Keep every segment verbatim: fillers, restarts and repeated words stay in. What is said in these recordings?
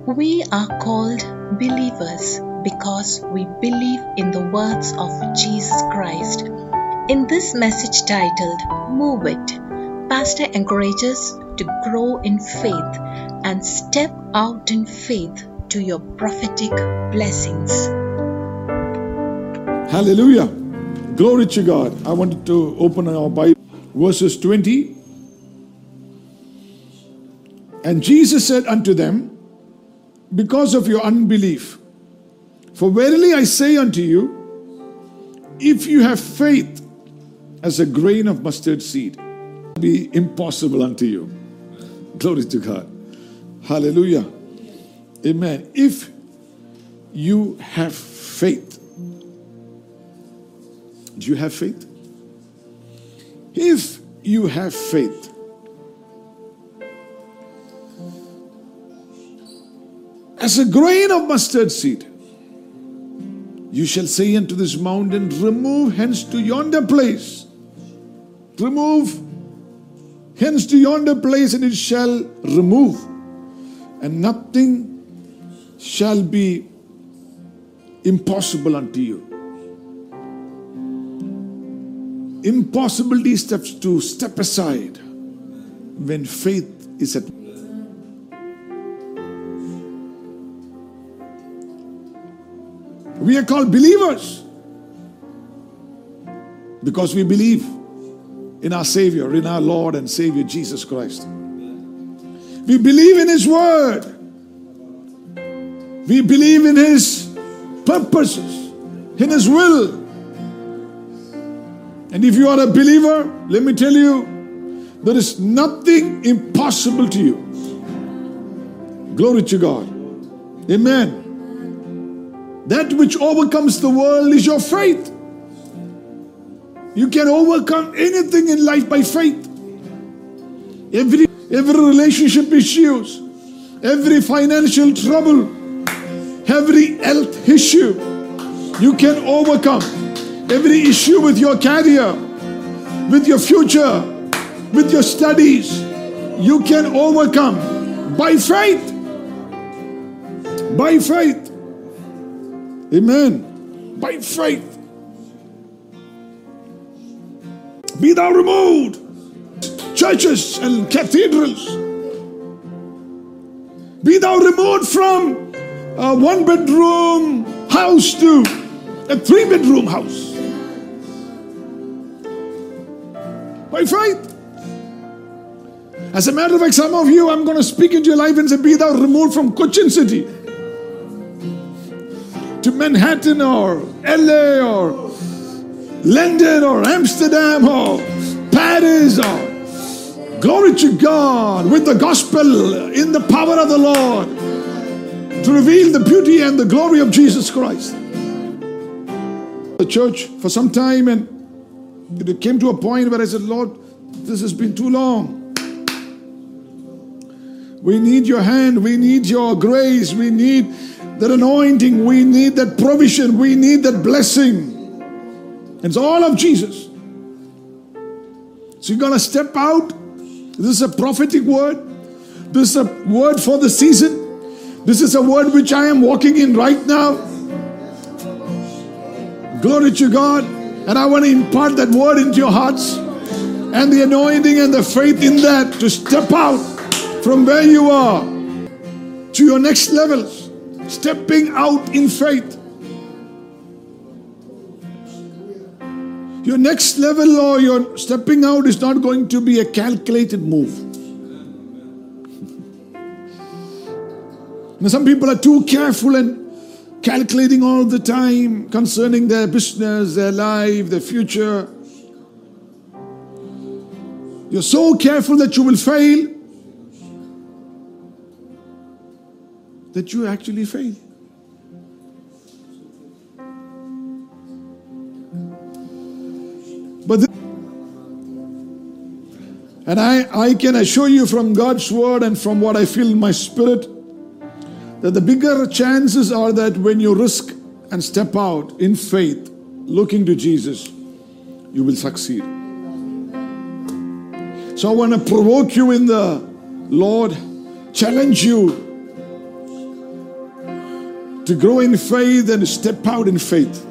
We are called believers because we believe in the words of Jesus Christ. In this message titled Move It, Pastor encourages to grow in faith and step out in faith to your prophetic blessings. Hallelujah. Glory to God. I wanted to open our Bible, verses twenty. And Jesus said unto them, because of your unbelief, for verily I say unto you, if you have faith as a grain of mustard seed, it will be impossible unto you. Glory to God. Hallelujah. Amen. If you have faith. Do you have faith? If you have faith. As a grain of mustard seed, you shall say unto this mountain, remove hence to yonder place. Remove hence to yonder place, and it shall remove. And nothing shall be impossible unto you. Impossibility steps to step aside when faith is at work. We are called believers because we believe in our Savior, in our Lord and Savior Jesus Christ. We believe in His Word. We believe in His purposes, in His will. And if you are a believer, let me tell you, there is nothing impossible to you. Glory to God. Amen. That which overcomes the world is your faith. You can overcome anything in life by faith. Every, every relationship issues, every financial trouble, every health issue, you can overcome. Every issue with your career, with your future, with your studies, you can overcome by faith. By faith. Amen. By faith. Be thou removed. Churches and cathedrals. Be thou removed from a one bedroom house to a three bedroom house. By faith. As a matter of fact, some of you, I'm going to speak into your life and say, be thou removed from Cochin City to Manhattan or L A or London or Amsterdam or Paris or glory to God with the gospel in the power of the Lord to reveal the beauty and the glory of Jesus Christ. The church for some time, and it came to a point where I said, Lord, this has been too long. We need your hand. We need your grace. We need that anointing. We need that provision. We need that blessing. It's all of Jesus. So you're going to step out. This is a prophetic word. This is a word for the season. This is a word which I am walking in right now. Glory to God. And I want to impart that word into your hearts and the anointing and the faith in that to step out from where you are to your next levels. Stepping out in faith. Your next level or your stepping out is not going to be a calculated move. Now, some people are too careful and calculating all the time concerning their business, their life, their future. You're so careful that you will fail that you actually fail. But this, and I, I can assure you from God's word and from what I feel in my spirit, that the bigger chances are that when you risk and step out in faith, looking to Jesus, you will succeed. So I want to provoke you in the Lord, challenge you to grow in faith and step out in faith.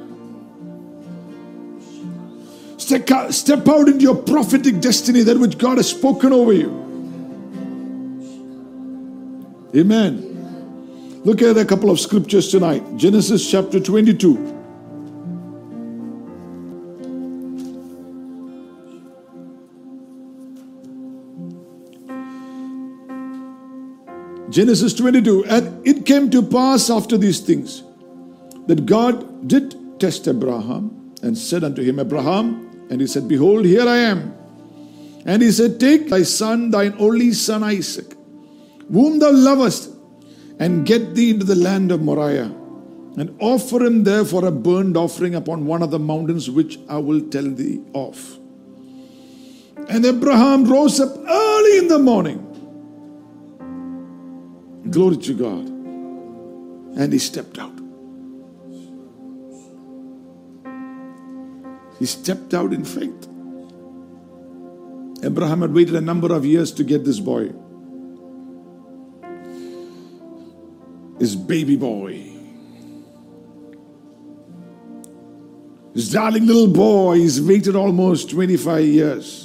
Step out, step out into your prophetic destiny, that which God has spoken over you. Amen. Look at a couple of scriptures tonight. Genesis chapter twenty-two. Genesis twenty-two. And it came to pass after these things that God did test Abraham and said unto him, Abraham, and he said, behold, here I am. And he said, take thy son, thine only son Isaac, whom thou lovest, and get thee into the land of Moriah, and offer him there for a burnt offering upon one of the mountains which I will tell thee of. And Abraham rose up early in the morning. Glory to God. And he stepped out. He stepped out in faith. Abraham had waited a number of years to get this boy. His baby boy. His darling little boy. He's waited almost twenty-five years.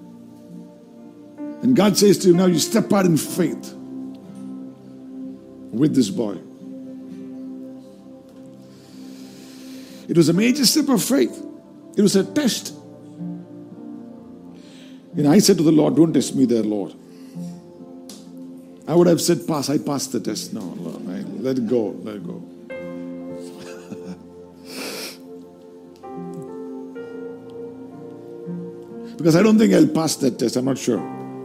And God says to him, now you step out in faith with this boy. It was a major step of faith. It was a test. And I said to the Lord, don't test me there, Lord. I would have said, pass. I passed the test. No, Lord, I, let it go. Let it go. Because I don't think I'll pass that test. I'm not sure.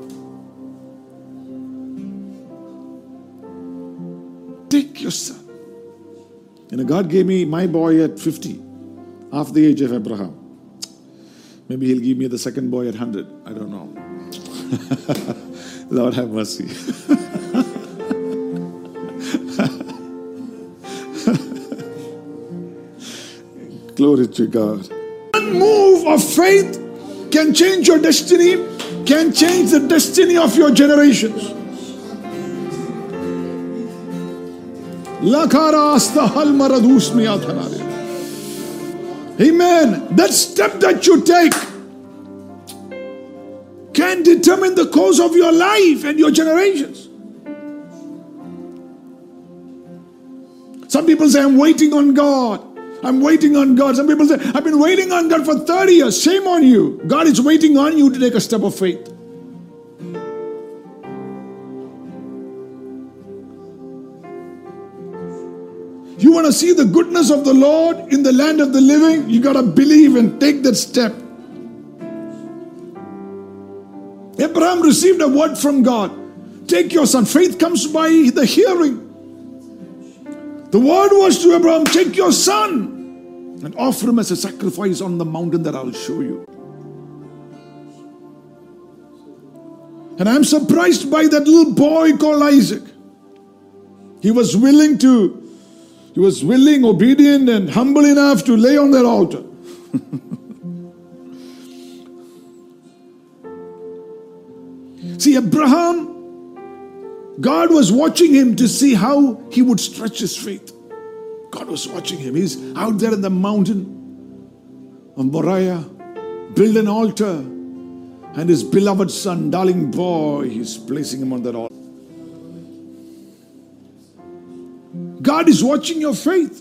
Take your son. You know, God gave me my boy at fifty, half the age of Abraham. Maybe he'll give me the second boy at one hundred. I don't know. Lord have mercy. Glory to God. One move of faith can change your destiny, can change the destiny of your generations. Amen. That step that you take can determine the course of your life and your generations. Some people say, I'm waiting on God. I'm waiting on God. Some people say, I've been waiting on God for thirty years. Shame on you. God is waiting on you to take a step of faith. You want to see the goodness of the Lord in the land of the living? You got to believe and take that step. Abraham received a word from God. Take your son. Faith comes by the hearing. The word was to Abraham, take your son and offer him as a sacrifice on the mountain that I'll show you. And I'm surprised by that little boy called Isaac. He was willing to He was willing, obedient, and humble enough to lay on that altar. See, Abraham, God was watching him to see how he would stretch his faith. God was watching him. He's out there in the mountain of Moriah, build an altar, and his beloved son, darling boy, he's placing him on that altar. God is watching your faith.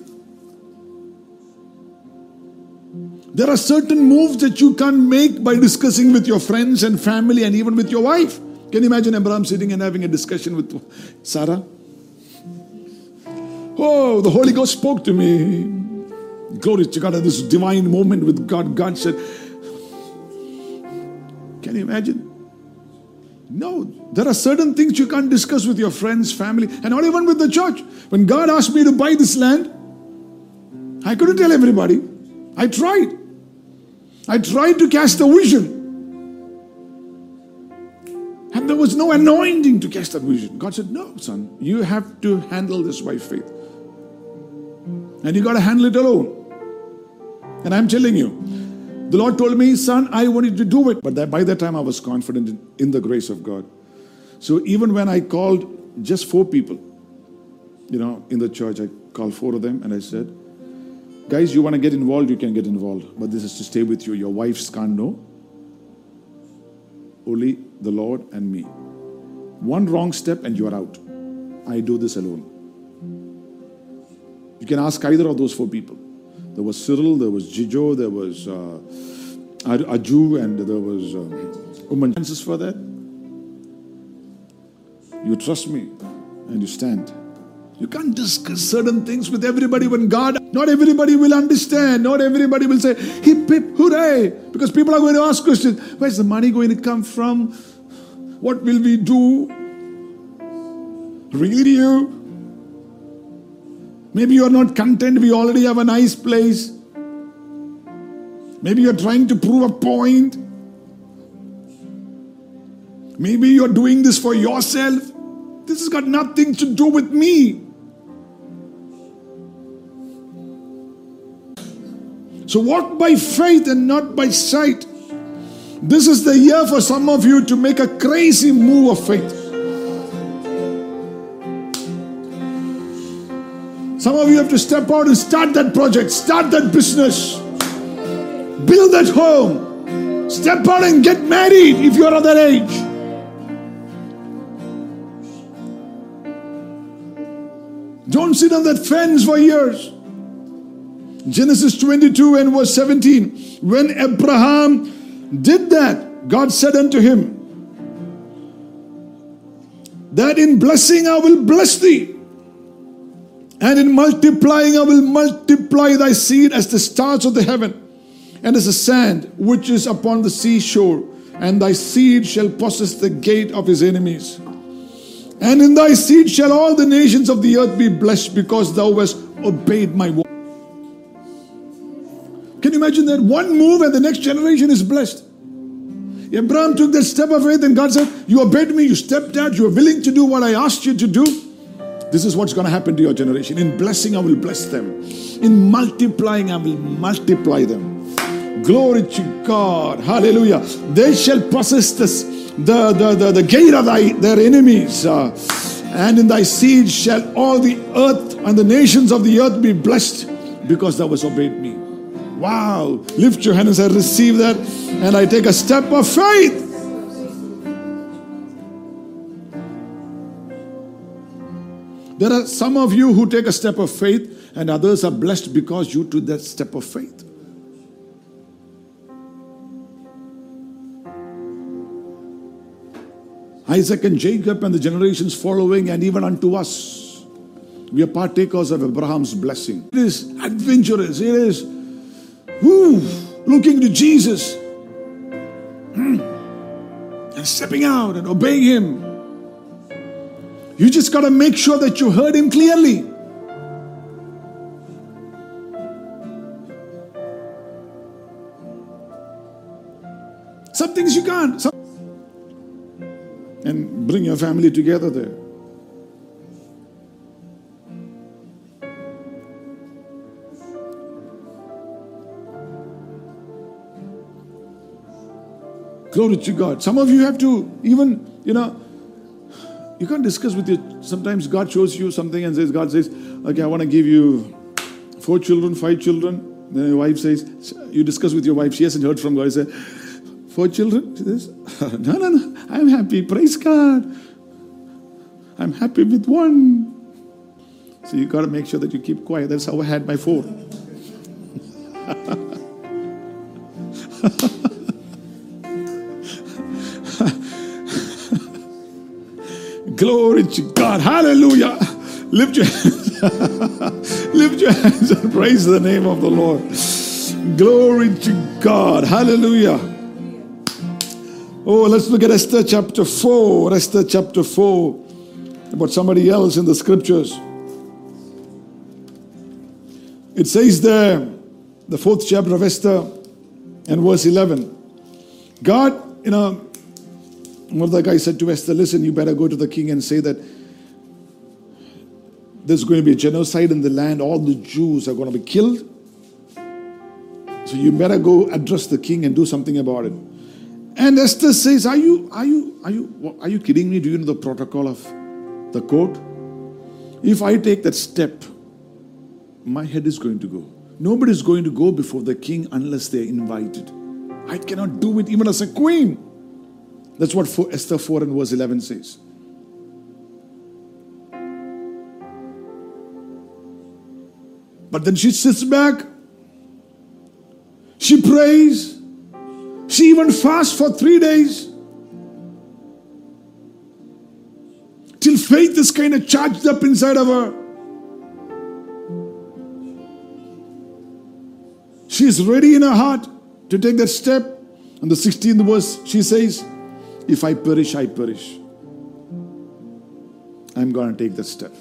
There are certain moves that you can't make by discussing with your friends and family and even with your wife. Can you imagine Abraham sitting and having a discussion with Sarah? Oh, the Holy Ghost spoke to me. Glory to God, at this divine moment with God. God said, can you imagine? No, there are certain things you can't discuss with your friends, family, and not even with the church. When God asked me to buy this land, I couldn't tell everybody. I tried. I tried to cast a vision. And there was no anointing to cast that vision. God said, no, son, you have to handle this by faith. And you got to handle it alone. And I'm telling you, the Lord told me, son, I want you to do it. But that, by that time, I was confident in, in the grace of God. So even when I called just four people, you know, in the church, I called four of them and I said, guys, you want to get involved, you can get involved. But this is to stay with you. Your wives can't know. Only the Lord and me. One wrong step and you're out. I do this alone. You can ask either of those four people. There was Cyril, there was Jijo, there was uh, Aju, and there was um, Uman. Chances for that? You trust me and you stand. You can't discuss certain things with everybody when God, not everybody will understand. Not everybody will say, hip, hip, hooray. Because people are going to ask questions. Where's the money going to come from? What will we do? Really, you? Maybe you are not content. We already have a nice place. Maybe you are trying to prove a point. Maybe you are doing this for yourself. This has got nothing to do with me. So walk by faith and not by sight. This is the year for some of you to make a crazy move of faith. Some of you have to step out and start that project, start that business, build that home, step out and get married if you're of that age. Don't sit on that fence for years. Genesis twenty-two and verse seventeen. When Abraham did that, God said unto him, that in blessing I will bless thee, and in multiplying I will multiply thy seed as the stars of the heaven, and as the sand which is upon the seashore, and thy seed shall possess the gate of his enemies. And in thy seed shall all the nations of the earth be blessed, because thou hast obeyed my word. Can you imagine that? One move and the next generation is blessed. Abraham took that step of faith and God said, you obeyed me, you stepped out, you are willing to do what I asked you to do. This is what's going to happen to your generation. In blessing, I will bless them. In multiplying, I will multiply them. Glory to God. Hallelujah. They shall possess this, the, the, the, the gate of thy, their enemies. Uh, and in thy seed shall all the earth and the nations of the earth be blessed, because thou hast obeyed me. Wow. Lift your hand and say, I receive that. And I take a step of faith. There are some of you who take a step of faith, and others are blessed because you took that step of faith. Isaac and Jacob and the generations following, and even unto us, we are partakers of Abraham's blessing. It is adventurous. It is woo, looking to Jesus and stepping out and obeying Him. You just got to make sure that you heard Him clearly. Some things you can't. Some and bring your family together there. Glory to God. Some of you have to even, you know, you can't discuss with your, sometimes God shows you something and says, God says, okay, I want to give you four children, five children. Then your wife says, you discuss with your wife, she hasn't heard from God. You say, four children? She says, no, no, no, I'm happy, praise God. I'm happy with one. So you got to make sure that you keep quiet. That's how I had my four. Glory to God. Hallelujah. Lift your hands. Lift your hands and praise the name of the Lord. Glory to God. Hallelujah. Oh, let's look at Esther chapter four. Esther chapter four. About somebody else in the scriptures. It says there, the fourth chapter of Esther and verse eleven. God, you know, one of the guys said to Esther, listen, you better go to the king and say that there's going to be a genocide in the land. All the Jews are going to be killed. So you better go address the king and do something about it. And Esther says, are you, are you, are you, are you kidding me? Do you know the protocol of the court? If I take that step, my head is going to go. Nobody is going to go before the king unless they are invited. I cannot do it even as a queen. That's what Esther four and verse eleven says. But then she sits back. She prays. She even fasts for three days. Till faith is kind of charged up inside of her. She is ready in her heart to take that step. And the sixteenth verse, she says, if I perish, I perish. I'm going to take that step.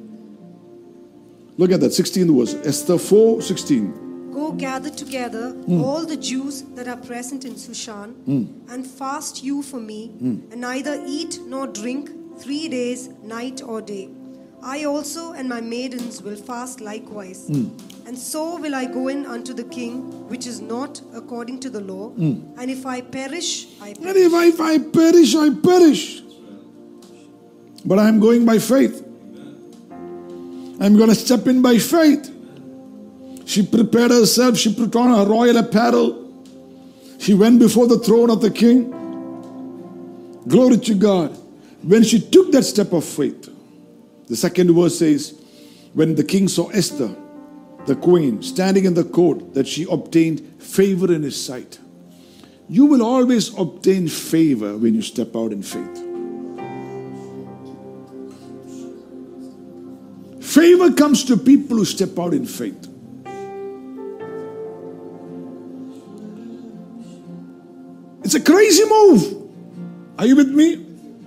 Look at that, sixteenth verse. Esther four sixteen. Go gather together mm. all the Jews that are present in Shushan mm. and fast you for me mm. and neither eat nor drink three days, night or day. I also and my maidens will fast likewise. Mm. And so will I go in unto the king, which is not according to the law. Mm. And if I perish, I perish. And if I, if I perish, I perish. But I am going by faith. I'm going to step in by faith. She prepared herself. She put on her royal apparel. She went before the throne of the king. Glory to God. When she took that step of faith, the second verse says, when the king saw Esther, the queen, standing in the court, that she obtained favor in his sight. You will always obtain favor when you step out in faith. Favor comes to people who step out in faith. It's a crazy move. Are you with me?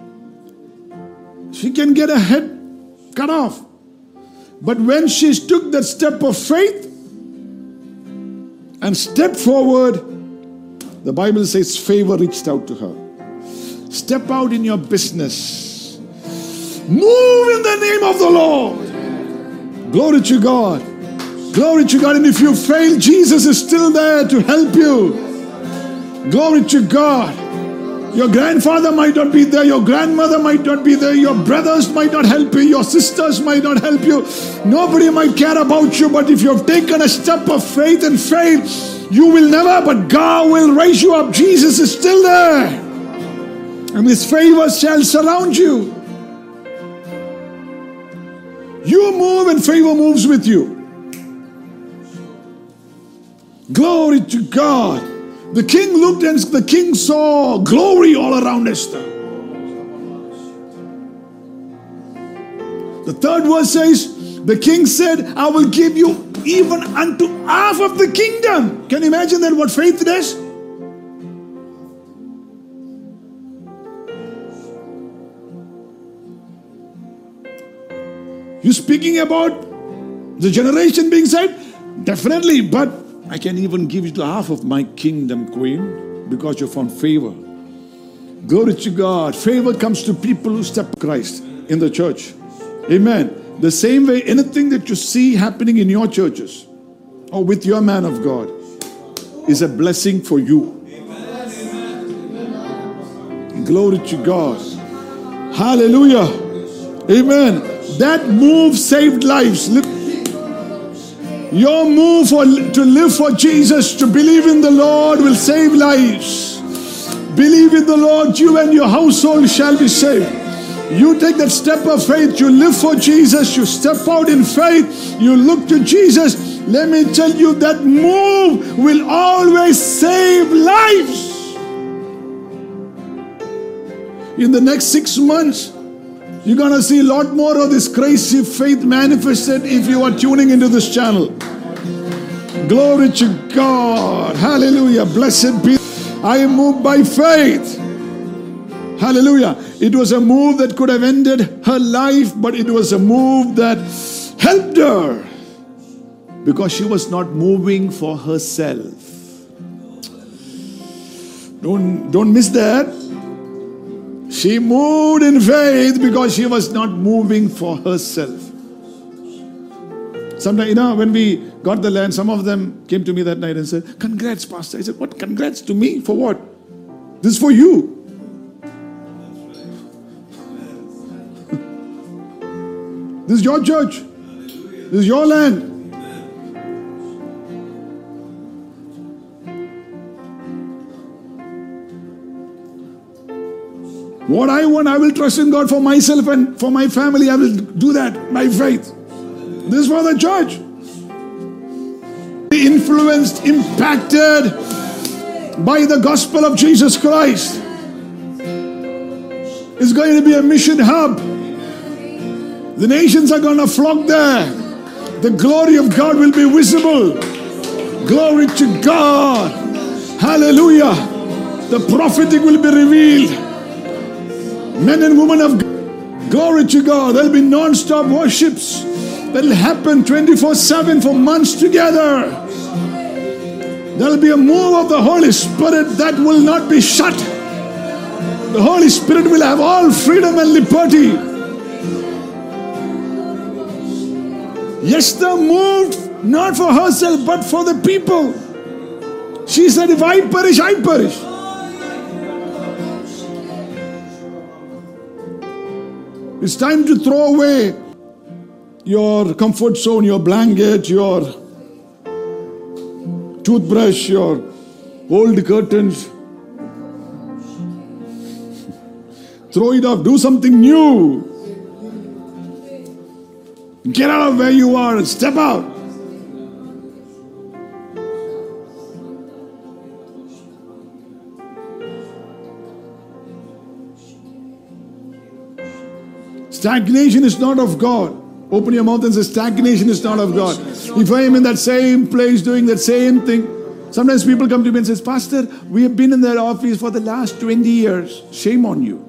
She can get her head cut off. But when she took that step of faith and stepped forward, the Bible says favor reached out to her. Step out in your business. Move in the name of the Lord. Glory to God. Glory to God. And if you fail, Jesus is still there to help you. Glory to God. Your grandfather might not be there. Your grandmother might not be there. Your brothers might not help you. Your sisters might not help you. Nobody might care about you. But if you have taken a step of faith and faith, you will never, but God will raise you up. Jesus is still there. And His favor shall surround you. You move and favor moves with you. Glory to God. The king looked and the king saw glory all around Esther. The third verse says, the king said, I will give you even unto half of the kingdom. Can you imagine that what faith does? You speaking about the generation being saved? Definitely, but I can even give you to half of my kingdom, queen, because you found favor. Glory to God. Favor comes to people who step Christ in the church. Amen. The same way, anything that you see happening in your churches or with your man of God is a blessing for you. Glory to God. Hallelujah. Amen. That move saved lives. Your move for, to live for Jesus, to believe in the Lord, will save lives. Believe in the Lord, you and your household shall be saved. You take that step of faith, you live for Jesus, you step out in faith, you look to Jesus. Let me tell you, that move will always save lives. In the next six months, you're going to see a lot more of this crazy faith manifested if you are tuning into this channel. Glory to God. Hallelujah. Blessed be. I am moved by faith. Hallelujah. It was a move that could have ended her life, but it was a move that helped her because she was not moving for herself. Don't, don't miss that. She moved in faith because she was not moving for herself. Sometimes, you know, when we got the land, some of them came to me that night and said, congrats, Pastor. I said, what? Congrats to me? For what? This is for you. This This is your church. This is your land. What I want, I will trust in God for myself and for my family. I will do that by faith. This is for the church. Be influenced, impacted by the gospel of Jesus Christ. It's going to be a mission hub. The nations are going to flock there. The glory of God will be visible. Glory to God. Hallelujah. The prophetic will be revealed. Men and women of God. Glory to God. There will be non-stop worships that will happen twenty-four seven for months together. There will be a move of the Holy Spirit that will not be shut. The Holy Spirit will have all freedom and liberty. Esther moved not for herself but for the people. She said, if I perish, I perish. It's time to throw away your comfort zone, your blanket, your toothbrush, your old curtains. Throw it off. Do something new. Get out of where you are and step out. Stagnation is not of God. Open your mouth and say, stagnation is not of God. If I am in that same place doing that same thing, sometimes people come to me and say, Pastor, we have been in that office for the last twenty years. Shame on you.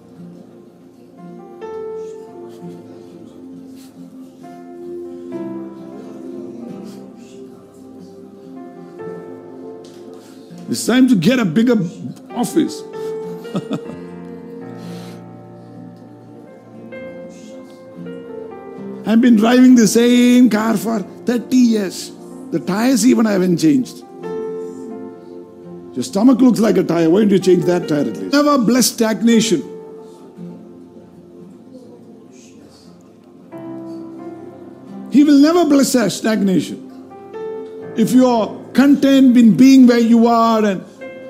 It's time to get a bigger office. I've been driving the same car for thirty years. The tires even haven't changed. Your stomach looks like a tire. Why don't you change that tire at least? Never bless stagnation. He will never bless stagnation. If you are content in being where you are, and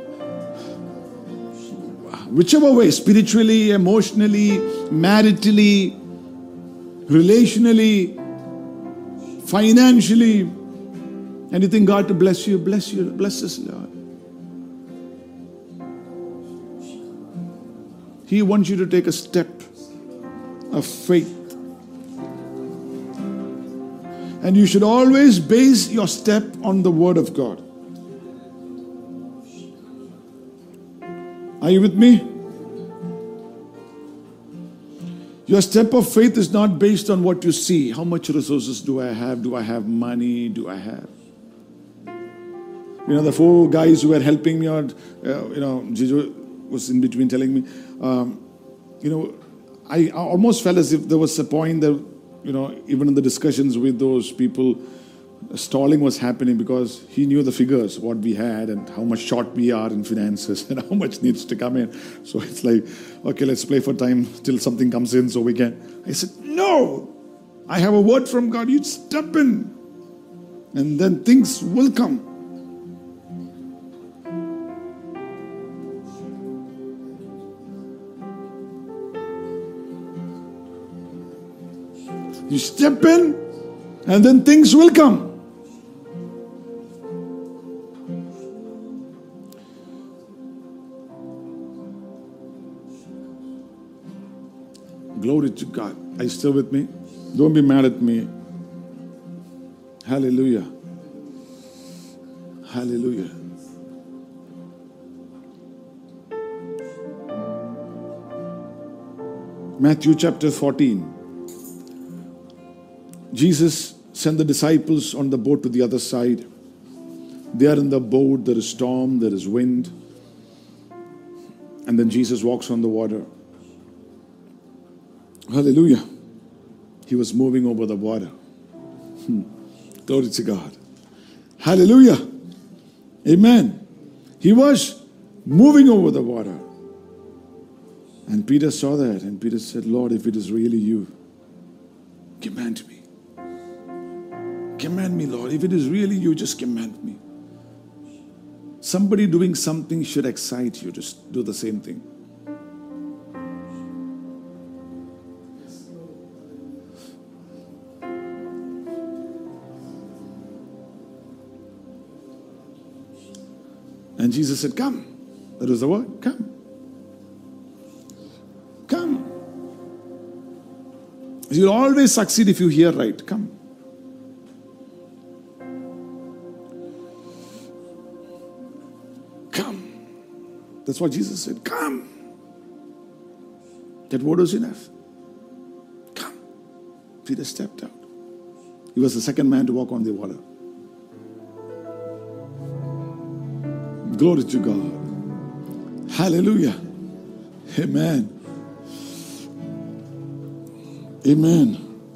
whichever way, spiritually, emotionally, maritally, relationally, financially, and you think God to bless you, bless you, bless us, Lord. He wants you to take a step of faith. And you should always base your step on the Word of God. Are you with me? Your step of faith is not based on what you see. How much resources do I have? Do I have money? Do I have? You know, the four guys who were helping me out, uh, you know, Jijo was in between telling me, um, you know, I almost felt as if there was a point that, you know, even in the discussions with those people, stalling was happening because he knew the figures, what we had and how much short we are in finances and how much needs to come in. So it's like, okay, let's play for time till something comes in so we can. I said, no, I have a word from God. You step in and then things will come. You step in and then things will come. Glory to God. Are you still with me? Don't be mad at me. Hallelujah. Hallelujah. Matthew chapter fourteen. Jesus sent the disciples on the boat to the other side. They are in the boat, there is storm, there is wind. And then Jesus walks on the water. Hallelujah. He was moving over the water. Hmm. Glory to God. Hallelujah. Amen. He was moving over the water. And Peter saw that and Peter said, Lord, if it is really you, Command me. Command me, Lord. If it is really you, just command me. Somebody doing something should excite you. Just do the same thing. And Jesus said, come. That was the word. Come. Come. You'll always succeed if you hear right. Come. Come. That's what Jesus said. Come. That word was enough. Come. Peter stepped out. He was the second man to walk on the water. Glory to God. Hallelujah. Amen. Amen.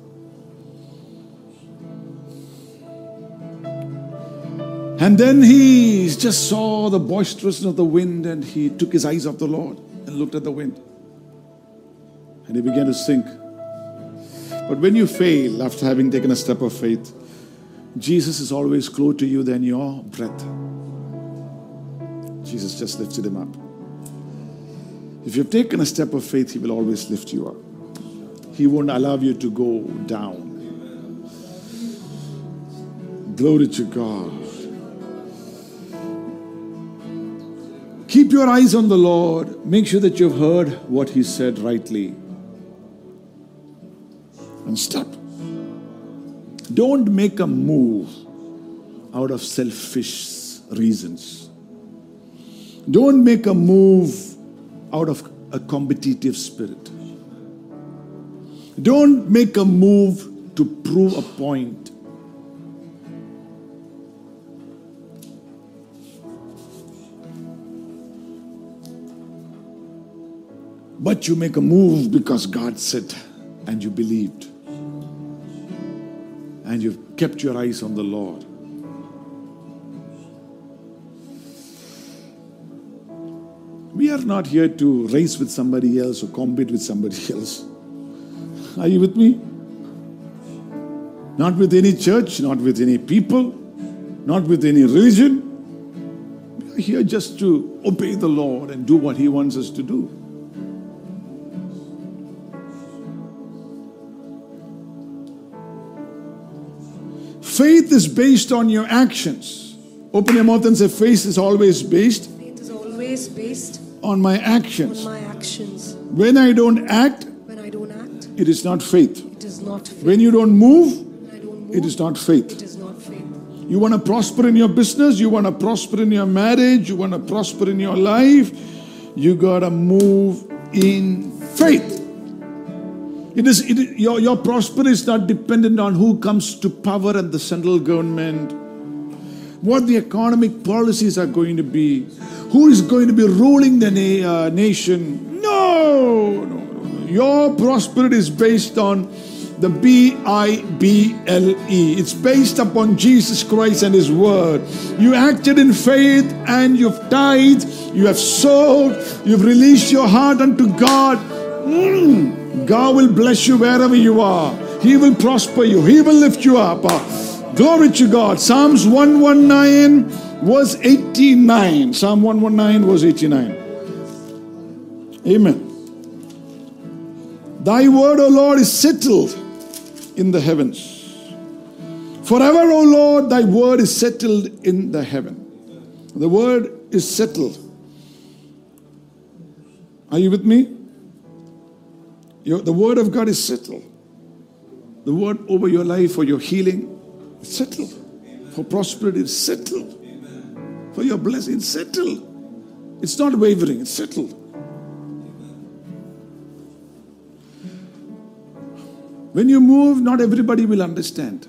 And then he just saw the boisterousness of the wind, and he took his eyes off the Lord and looked at the wind. And he began to sink. But when you fail after having taken a step of faith, Jesus is always closer to you than your breath. Jesus just lifted him up. If you've taken a step of faith, he will always lift you up. He won't allow you to go down. Glory to God. Keep your eyes on the Lord. Make sure that you've heard what he said rightly. And stop. Don't make a move out of selfish reasons. Don't make a move out of a competitive spirit. Don't make a move to prove a point. But you make a move because God said, and you believed. And you've kept your eyes on the Lord. We are not here to race with somebody else or compete with somebody else. Are you with me? Not with any church, not with any people, not with any religion. We are here just to obey the Lord and do what he wants us to do. Faith is based on your actions. Open your mouth and say, faith is always based. Faith is always based on my actions. on my actions. When I don't act, When I don't act, it is not faith. it is not faith. When you don't move, When I don't move, it is not faith. it is not faith. You want to prosper in your business, you want to prosper in your marriage, you want to prosper in your life, you got to move in faith. It is, it is your, your prosperity is not dependent on who comes to power and the central government, what the economic policies are going to be, who is going to be ruling the na- uh, nation. No, no, no. Your prosperity is based on the B I B L E. It's based upon Jesus Christ and his word. You acted in faith and you've tithed, you have sowed, you've released your heart unto God. Mm. God will bless you wherever you are. He will prosper you. He will lift you up. Uh, glory to God. Psalms one nineteen verse eighty-nine. Psalm one nineteen verse eighty-nine. Amen. Thy word, O Lord, is settled in the heavens. Forever, O Lord, thy word is settled in the heaven. The word is settled. Are you with me? Your, the word of God is settled. The word over your life for your healing is settled. For prosperity is settled. For your blessing is settled. It's not wavering, it's settled. When you move, not everybody will understand.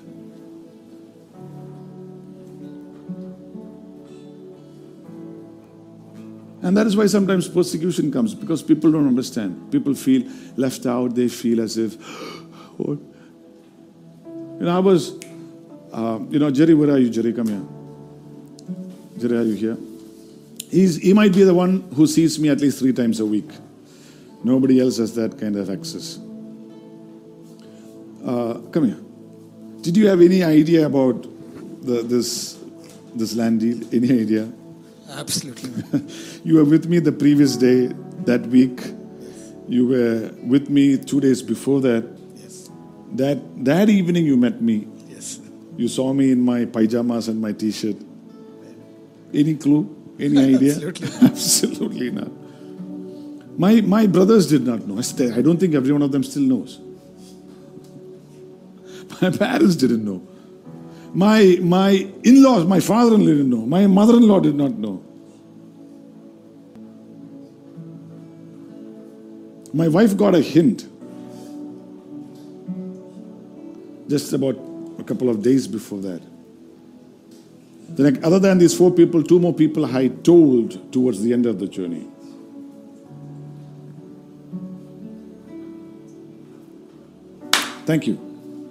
And that is why sometimes persecution comes, because people don't understand. People feel left out. They feel as if, what? You know, I was, uh, you know, Jerry, where are you, Jerry? Come here. Jerry, are you here? He's, he might be the one who sees me at least three times a week. Nobody else has that kind of access. Uh, come here. Did you have any idea about the, this this land deal? Any idea? Absolutely. You were with me the previous day, that week. You were with me two days before that. Yes. That that evening you met me. Yes. You saw me in my pajamas and my t-shirt. Any clue? Any idea? Absolutely. Absolutely not. My my brothers did not know. I don't think every one of them still knows. My parents didn't know. My my in-laws, my father-in-law didn't know. My mother-in-law did not know. My wife got a hint just about a couple of days before that. Then, other than these four people, two more people I told towards the end of the journey. Thank you.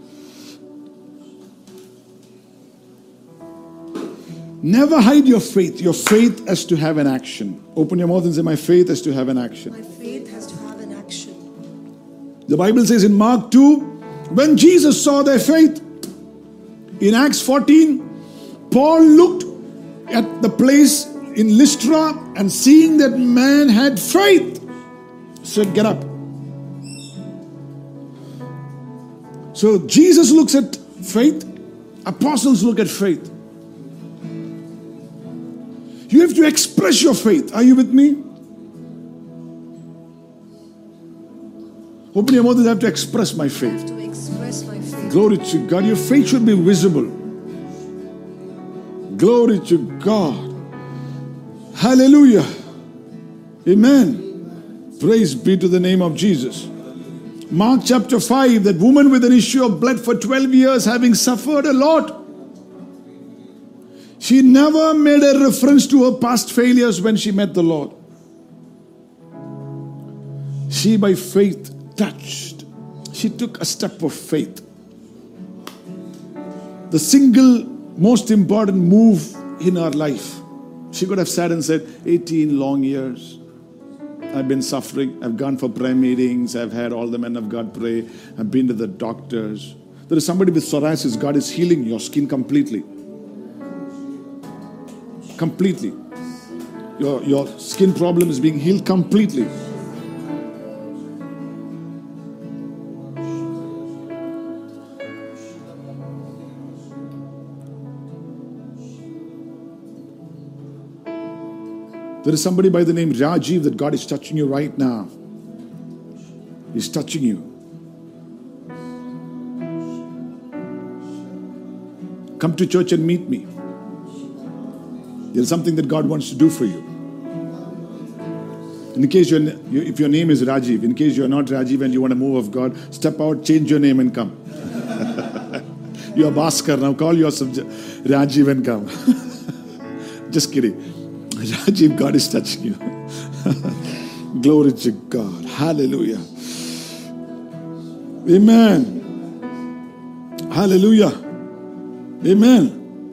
Never hide your faith. Your faith has to have an action. Open your mouth and say, my faith has to have an action. My faith has to have an action. The Bible says in Mark two, when Jesus saw their faith, in Acts fourteen, Paul looked at the place in Lystra and seeing that man had faith, said, get up. So Jesus looks at faith, apostles look at faith. You have to express your faith. Are you with me? Open your mouth and have to express my I have faith. to express my faith. Glory to God. Your faith should be visible. Glory to God. Hallelujah. Amen. Praise be to the name of Jesus. Mark chapter five, that woman with an issue of blood for twelve years, having suffered a lot. She never made a reference to her past failures when she met the Lord. She by faith touched. She took a step of faith. The single most important move in her life. She could have sat and said, eighteen long years. I've been suffering. I've gone for prayer meetings. I've had all the men of God pray. I've been to the doctors. There is somebody with psoriasis. God is healing your skin completely. Completely. Your, your skin problem is being healed completely. There is somebody by the name Rajiv that God is touching you right now. He's touching you. Come to church and meet me. There's something that God wants to do for you. In case you're, if your name is Rajiv, in case you're not Rajiv and you want a move of God, step out, change your name and come. You're Bhaskar, now call yourself Rajiv and come. Just kidding. Rajiv, God is touching you. Glory to God. Hallelujah. Amen. Hallelujah. Amen.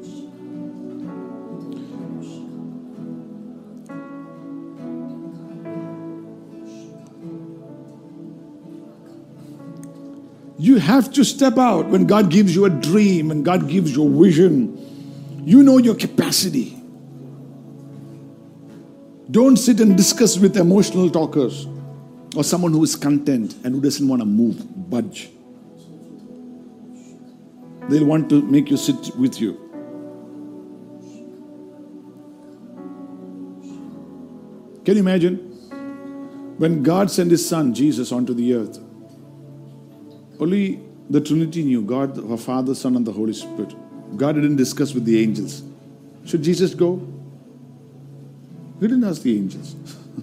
You have to step out when God gives you a dream and God gives you a vision. You know your capacity. Don't sit and discuss with emotional talkers or someone who is content and who doesn't want to move, budge. They'll want to make you sit with you. Can you imagine? When God sent His Son, Jesus, onto the earth, only the Trinity knew, God, our Father, Son, and the Holy Spirit. God didn't discuss with the angels. Should Jesus go? He didn't ask the angels.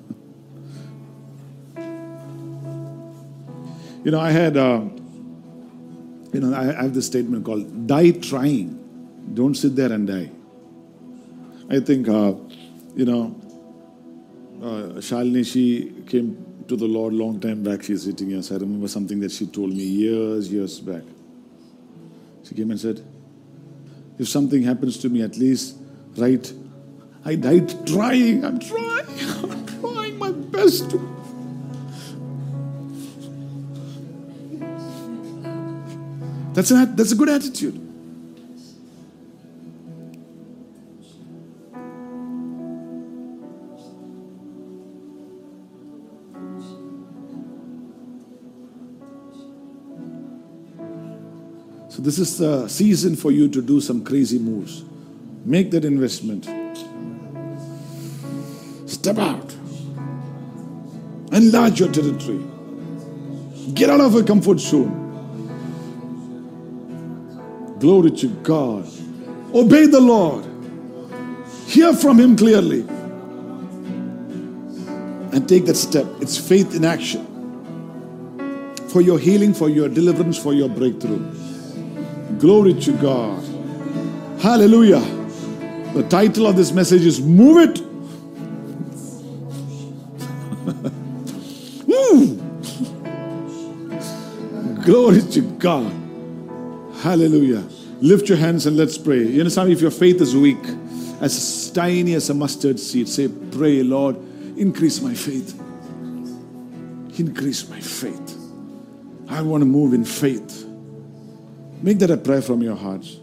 You know, I had, uh, you know, I have this statement called, die trying. Don't sit there and die. I think, uh, you know, uh, Shalini, she came to the Lord long time back. She's sitting here. So I remember something that she told me years, years back. She came and said, if something happens to me, at least write, I died trying. I'm trying. I'm trying my best to. That's, an, that's a good attitude. So this is the season for you to do some crazy moves. Make that investment. Step out. Enlarge your territory. Get out of your comfort zone. Glory to God. Obey the Lord. Hear from Him clearly. And take that step. It's faith in action. For your healing, for your deliverance, for your breakthrough. Glory to God. Hallelujah. The title of this message is Move It. Woo. Glory to God. Hallelujah. Lift your hands and let's pray. You understand, if your faith is weak, as tiny as a mustard seed, say, pray, Lord, increase my faith. Increase my faith. I want to move in faith. Make that a prayer from your hearts.